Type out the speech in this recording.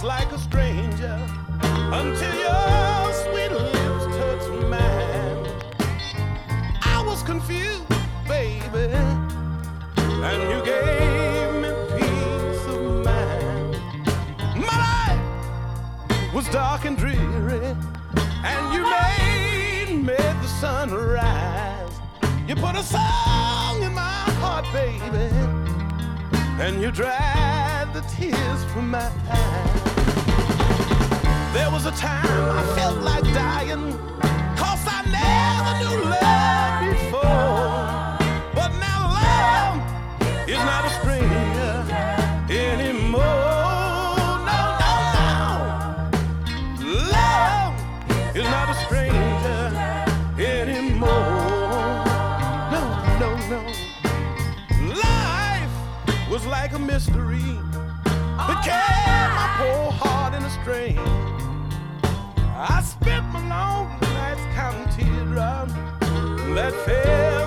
was like a stranger until your sweet lips touched mine. I was confused, baby, and you gave me peace of mind. My life was dark and dreary, and you made the sun rise. You put a song in my heart, baby, and you dried the tears from my eyes. There was a time I felt like dying, 'cause I never knew love before. But now love is not a stranger anymore. No, no, no. Love is not a stranger anymore. No, no, no. Life was like a mystery that kept my poor heart in a strain. I spent my long nights counting teardrops that fell